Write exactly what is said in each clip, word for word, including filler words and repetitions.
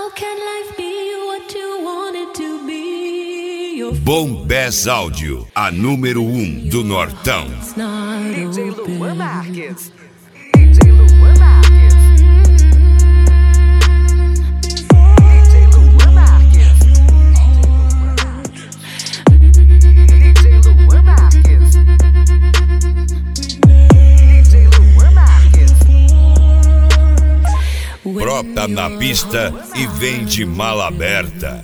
Bombés Áudio, a número um do Nortão. D J Luan Marques. D J Luan Marques. D J Luan Marques. D J Luan Marques. D J Luan Marques. Brota na pista e vem de mala aberta.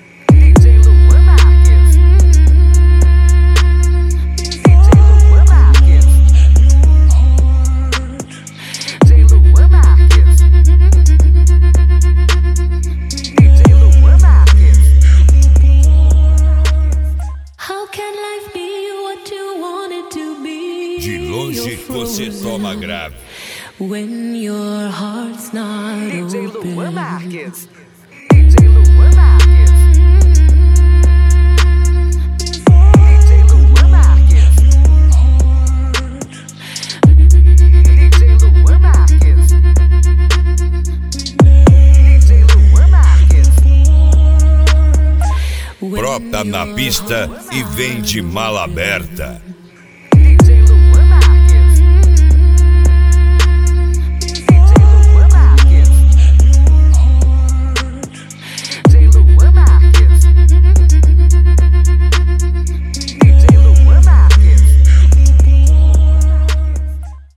De longe você toma grave. When your heart's not D J open. Luan Marques. D J Luan Marques. D J Luan Marques. D J Luan Marques. D J Luan Marques. Brota na pista e vem de mala aberta.